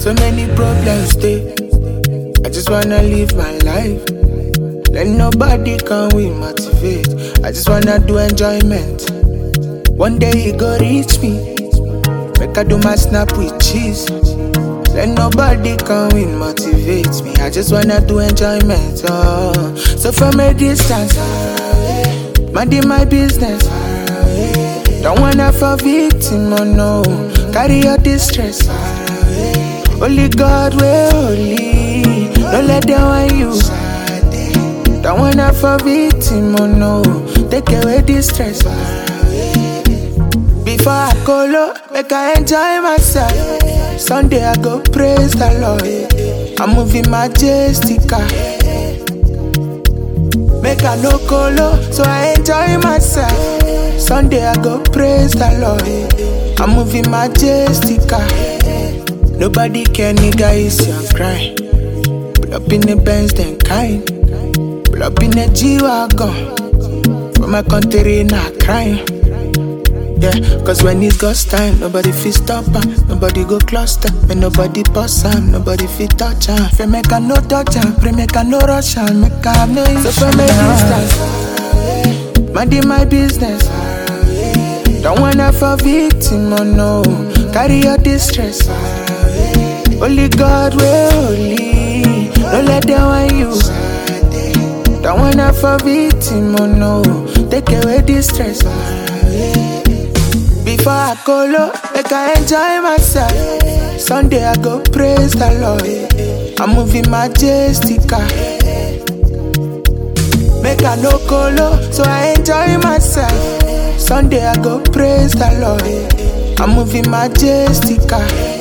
So many problems stay. I just wanna live my life. Let nobody come with motivate. I just wanna do enjoyment. One day it go reach me. Make I do my snap with cheese. Let nobody come with motivate me. I just wanna do enjoyment. Oh. So from a distance, minding my business. Don't wanna fall victim, oh no. Carry your distress. Only God will holy. Don't let them want you. Don't wanna fall victim, oh no. Take away distress. Before I go low, make I enjoy myself. Sunday I go praise the Lord. I'm moving majestic. Make I no go low, so I enjoy myself. Sunday I go praise the Lord. I'm moving majestic. Nobody can nigga, it's your crime. Pull up in the Benz, then kind. Pull up in the G-Wagon. For my country, not crime. Yeah, cause when it's God's time, nobody fit stop am, nobody go cluster, and nobody pass am, nobody fit touch am. If make I no touch am, pray make I no rush am, make I have no issue. So from a distance, minding my business. Don't wanna fall victim, oh no. Carry your distress. Only God will holy. Don't let them want you. Don't wanna fall victim, oh no. Take away distress. Before I go low, make I enjoy myself. Sunday I go praise the Lord. I'm moving majestic. Make I no go low, so I enjoy myself. Sunday I go praise the Lord. I'm moving majestic.